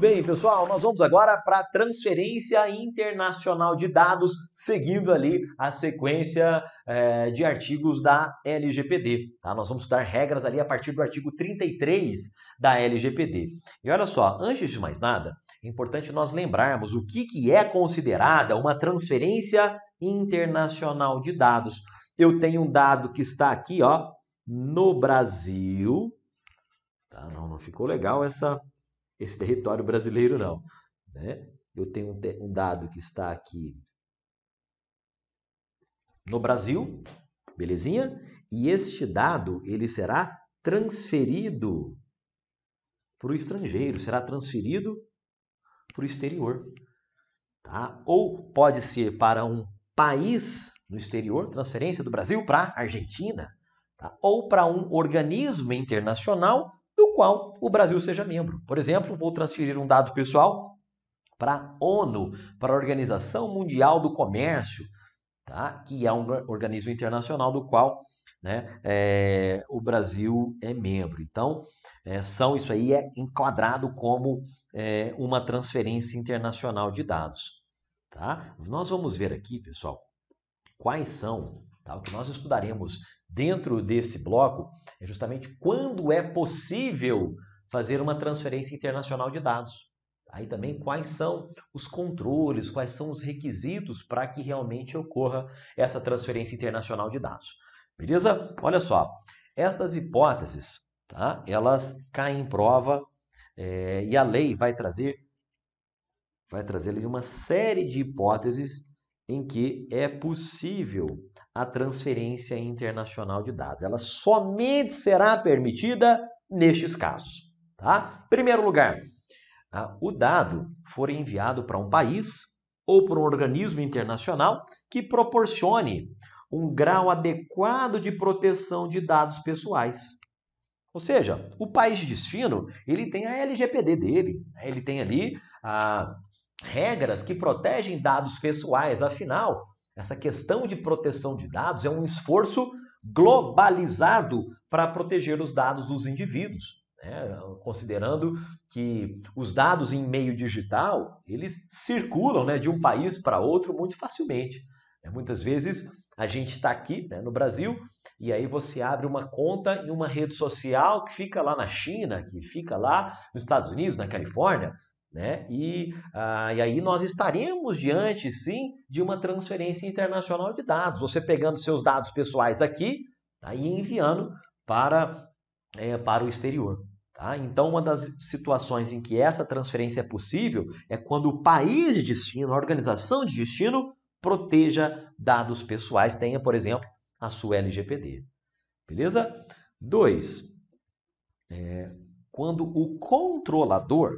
bem, pessoal, nós vamos agora para a transferência internacional de dados, seguindo ali a sequência de artigos da LGPD. Tá? Nós vamos estudar regras ali a partir do artigo 33 da LGPD. E olha só, antes de mais nada, é importante nós lembrarmos o que é considerada uma transferência internacional de dados. Eu tenho um dado que está aqui, ó, no Brasil. Tá? Não ficou legal esse território brasileiro, não. Né? Eu tenho um dado que está aqui no Brasil, belezinha? E este dado, ele será transferido para o estrangeiro, será transferido para o exterior. Tá? Ou pode ser para um país no exterior, transferência do Brasil para a Argentina, tá? Ou para um organismo internacional do qual o Brasil seja membro. Por exemplo, vou transferir um dado pessoal para a ONU, para a Organização Mundial do Comércio, tá? Que é um organismo internacional do qual, né, o Brasil é membro. Então, isso aí é enquadrado como uma transferência internacional de dados. Tá? Nós vamos ver aqui, pessoal, quais são, tá? O que nós estudaremos dentro desse bloco é justamente quando é possível fazer uma transferência internacional de dados. Aí também quais são os controles, quais são os requisitos para que realmente ocorra essa transferência internacional de dados. Beleza? Olha só, estas hipóteses, tá? Elas caem em prova e a lei vai trazer ali uma série de hipóteses em que é possível a transferência internacional de dados. Ela somente será permitida nestes casos. Tá? Primeiro lugar, o dado for enviado para um país ou para um organismo internacional que proporcione um grau adequado de proteção de dados pessoais. Ou seja, o país de destino, ele tem a LGPD dele, ele tem ali regras que protegem dados pessoais. Afinal, essa questão de proteção de dados é um esforço globalizado para proteger os dados dos indivíduos. Considerando que os dados em meio digital, eles circulam, né, de um país para outro muito facilmente. Muitas vezes a gente está aqui, né, no Brasil, e aí você abre uma conta em uma rede social que fica lá na China, que fica lá nos Estados Unidos, na Califórnia, né? E aí nós estaremos diante, sim, de uma transferência internacional de dados. Você pegando seus dados pessoais aqui, tá, e enviando para o exterior. Tá? Então, uma das situações em que essa transferência é possível é quando o país de destino, a organização de destino, proteja dados pessoais, tenha, por exemplo, a sua LGPD. Beleza? 2. Quando o controlador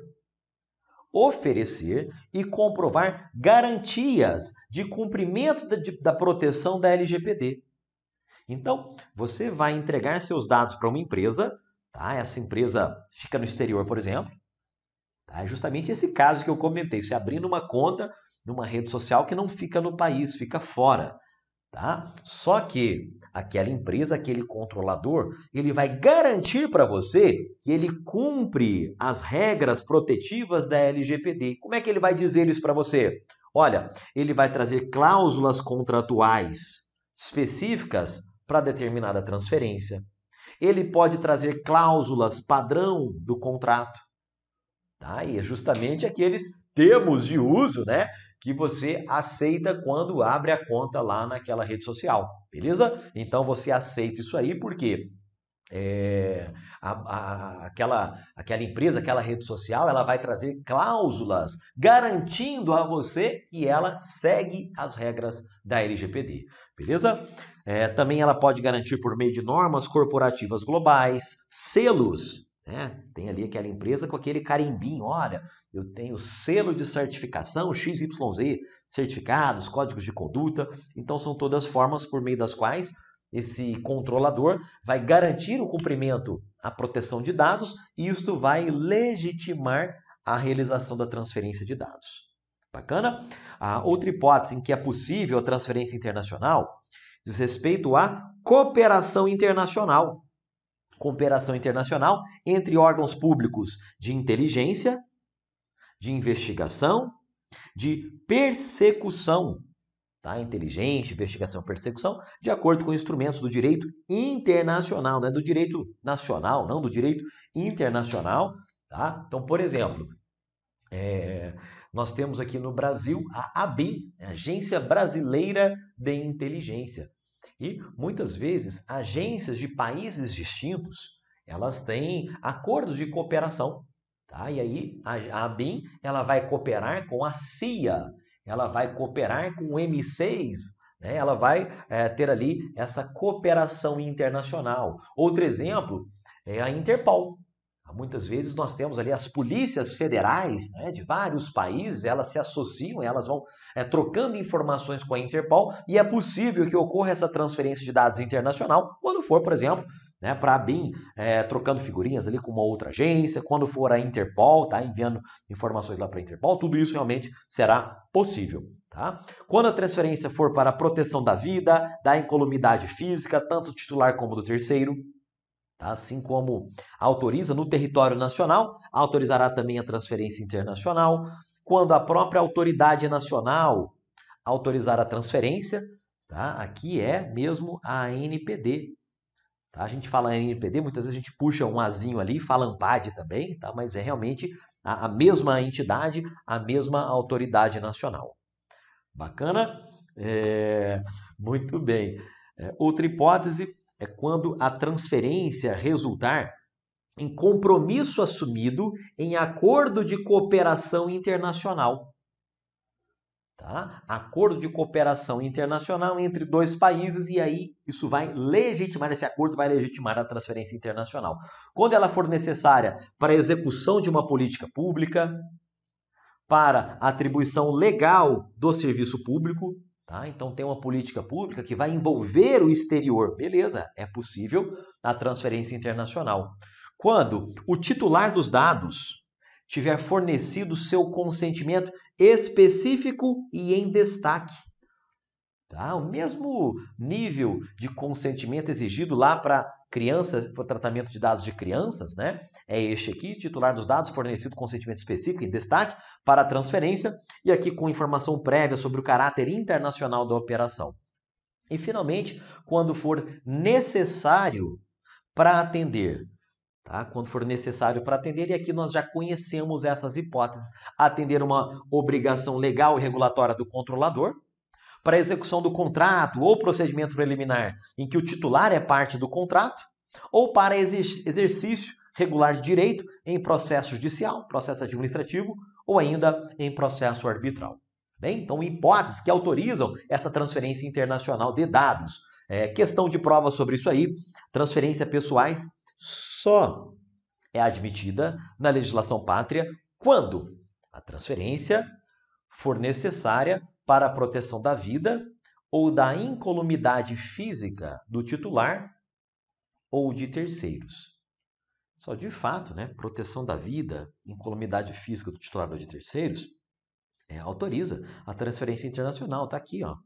oferecer e comprovar garantias de cumprimento da proteção da LGPD. Então, você vai entregar seus dados para uma empresa, tá? Essa empresa fica no exterior, por exemplo. Tá? É justamente esse caso que eu comentei, você abrindo uma conta numa rede social que não fica no país, fica fora. Tá? Só que aquela empresa, aquele controlador, ele vai garantir para você que ele cumpre as regras protetivas da LGPD. Como é que ele vai dizer isso para você? Olha, ele vai trazer cláusulas contratuais específicas para determinada transferência. Ele pode trazer cláusulas padrão do contrato. Tá? E é justamente aqueles termos de uso, né, que você aceita quando abre a conta lá naquela rede social, beleza? Então você aceita isso aí porque aquela empresa, aquela rede social, ela vai trazer cláusulas garantindo a você que ela segue as regras da LGPD, beleza? Também ela pode garantir por meio de normas corporativas globais, selos. Tem ali aquela empresa com aquele carimbinho, olha, eu tenho selo de certificação XYZ, certificados, códigos de conduta, então são todas formas por meio das quais esse controlador vai garantir o cumprimento, a proteção de dados e isto vai legitimar a realização da transferência de dados. Bacana? A outra hipótese em que é possível a transferência internacional diz respeito à cooperação internacional. Cooperação internacional entre órgãos públicos de inteligência de investigação, de persecução, tá? Inteligência, investigação, persecução, de acordo com instrumentos do direito internacional, não é do direito nacional, não, do direito internacional, tá? Então, por exemplo, nós temos aqui no Brasil a ABIN, Agência Brasileira de Inteligência. E muitas vezes agências de países distintos, elas têm acordos de cooperação, tá? E aí a ABIN, ela vai cooperar com a CIA, ela vai cooperar com o M6, né? Ela vai ter ali essa cooperação internacional. Outro exemplo é a Interpol. Muitas vezes nós temos ali as polícias federais, né, de vários países, elas se associam, elas vão trocando informações com a Interpol e é possível que ocorra essa transferência de dados internacional quando for, por exemplo, né, para a ABIN trocando figurinhas ali com uma outra agência, quando for a Interpol, tá, enviando informações lá para a Interpol, tudo isso realmente será possível. Tá? Quando a transferência for para a proteção da vida, da incolumidade física, tanto do titular como do terceiro, assim como autoriza no território nacional, autorizará também a transferência internacional. Quando a própria autoridade nacional autorizar a transferência, tá? Aqui é mesmo a ANPD. Tá? A gente fala ANPD, muitas vezes a gente puxa um azinho ali, fala ANPAD também, tá? Mas é realmente a mesma entidade, a mesma autoridade nacional. Bacana? Muito bem. Outra hipótese é quando a transferência resultar em compromisso assumido em acordo de cooperação internacional. Tá? Acordo de cooperação internacional entre dois países e aí isso vai legitimar, esse acordo vai legitimar a transferência internacional. Quando ela for necessária para a execução de uma política pública, para a atribuição legal do serviço público, tá? Então tem uma política pública que vai envolver o exterior. Beleza, é possível a transferência internacional. Quando o titular dos dados tiver fornecido seu consentimento específico e em destaque. Tá? O mesmo nível de consentimento exigido lá para crianças, para o tratamento de dados de crianças, né? É este aqui, titular dos dados, fornecido consentimento específico em destaque para a transferência e aqui com informação prévia sobre o caráter internacional da operação. E finalmente, quando for necessário para atender, tá? Quando for necessário para atender, e aqui nós já conhecemos essas hipóteses, atender uma obrigação legal e regulatória do controlador, para a execução do contrato ou procedimento preliminar em que o titular é parte do contrato, ou para exercício regular de direito em processo judicial, processo administrativo ou ainda em processo arbitral. Bem, então, hipóteses que autorizam essa transferência internacional de dados. Questão de prova sobre isso aí, transferência pessoais só é admitida na legislação pátria quando a transferência for necessária para a proteção da vida ou da incolumidade física do titular ou de terceiros. Só de fato, né, proteção da vida, incolumidade física do titular ou de terceiros, autoriza a transferência internacional. Está aqui, ó.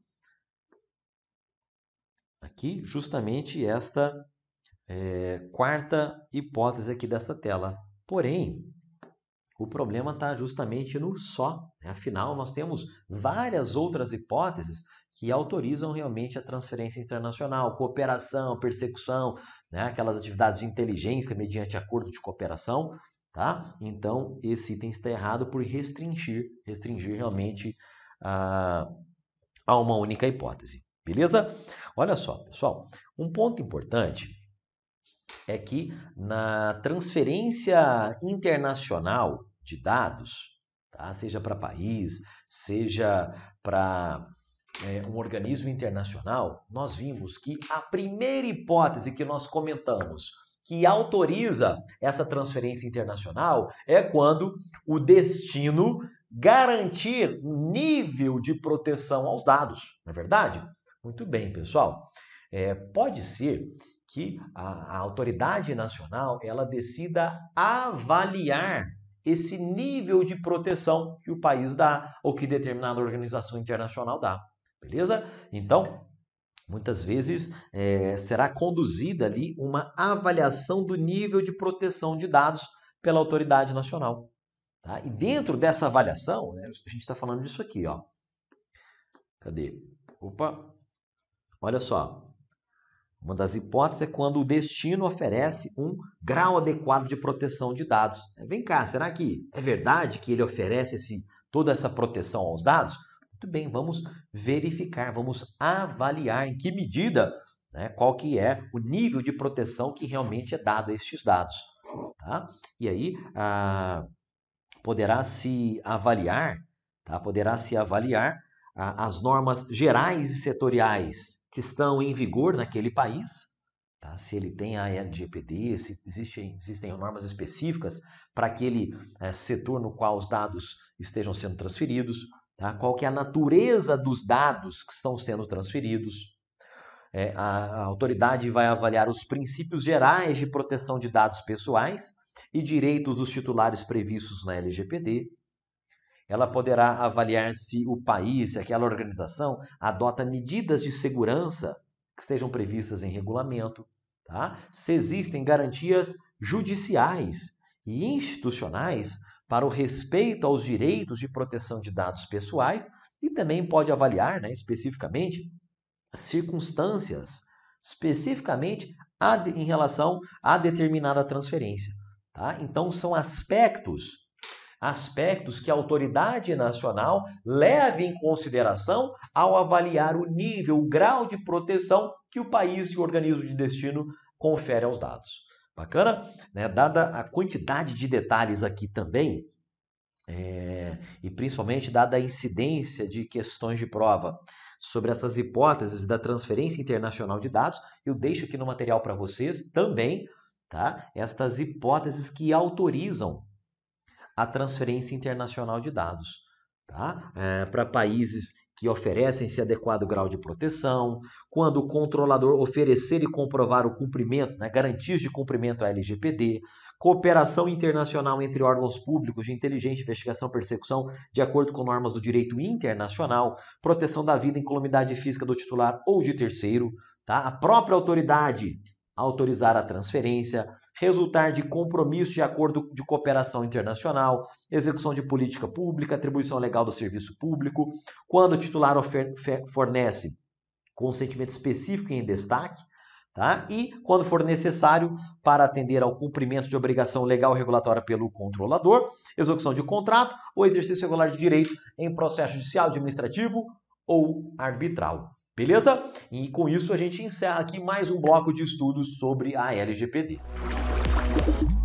Aqui, justamente esta quarta hipótese aqui desta tela. Porém, o problema está justamente no só. Né? Afinal, nós temos várias outras hipóteses que autorizam realmente a transferência internacional, cooperação, persecução, né? Aquelas atividades de inteligência mediante acordo de cooperação. Tá? Então, esse item está errado por restringir realmente a uma única hipótese. Beleza? Olha só, pessoal, um ponto importante é que na transferência internacional de dados, tá? Seja para país, seja para um organismo internacional, nós vimos que a primeira hipótese que nós comentamos que autoriza essa transferência internacional é quando o destino garantir nível de proteção aos dados, não é verdade? Muito bem, pessoal. Pode ser que a autoridade nacional ela decida avaliar esse nível de proteção que o país dá ou que determinada organização internacional dá, beleza? Então, muitas vezes será conduzida ali uma avaliação do nível de proteção de dados pela autoridade nacional. Tá? E dentro dessa avaliação, né, a gente está falando disso aqui, ó. Cadê? Opa! Olha só. Uma das hipóteses é quando o destino oferece um grau adequado de proteção de dados. Vem cá, será que é verdade que ele oferece toda essa proteção aos dados? Muito bem, vamos verificar, vamos avaliar em que medida, né, qual que é o nível de proteção que realmente é dado a estes dados. Tá? E aí poderá-se avaliar, tá? Poderá-se avaliar as normas gerais e setoriais que estão em vigor naquele país, tá? Se ele tem a LGPD, se existem normas específicas para aquele setor no qual os dados estejam sendo transferidos, tá? Qual que é a natureza dos dados que estão sendo transferidos. A autoridade vai avaliar os princípios gerais de proteção de dados pessoais e direitos dos titulares previstos na LGPD. Ela poderá avaliar se o país, se aquela organização adota medidas de segurança que estejam previstas em regulamento, tá? Se existem garantias judiciais e institucionais para o respeito aos direitos de proteção de dados pessoais e também pode avaliar, né, especificamente, circunstâncias, especificamente em relação a determinada transferência. Tá? Então, são aspectos que a autoridade nacional leva em consideração ao avaliar o nível, o grau de proteção que o país e o organismo de destino confere aos dados. Bacana? Né? Dada a quantidade de detalhes aqui também, e principalmente dada a incidência de questões de prova sobre essas hipóteses da transferência internacional de dados, eu deixo aqui no material para vocês também, tá? Estas hipóteses que autorizam a transferência internacional de dados, tá? Para países que oferecem esse adequado grau de proteção, quando o controlador oferecer e comprovar o cumprimento, né, garantias de cumprimento à LGPD, cooperação internacional entre órgãos públicos de inteligência, investigação e persecução de acordo com normas do direito internacional, proteção da vida e incolumidade física do titular ou de terceiro, tá? A própria autoridade autorizar a transferência, resultar de compromisso de acordo de cooperação internacional, execução de política pública, atribuição legal do serviço público, quando o titular fornece consentimento específico em destaque, tá? E quando for necessário para atender ao cumprimento de obrigação legal regulatória pelo controlador, execução de contrato ou exercício regular de direito em processo judicial, administrativo ou arbitral. Beleza? E com isso a gente encerra aqui mais um bloco de estudos sobre a LGPD.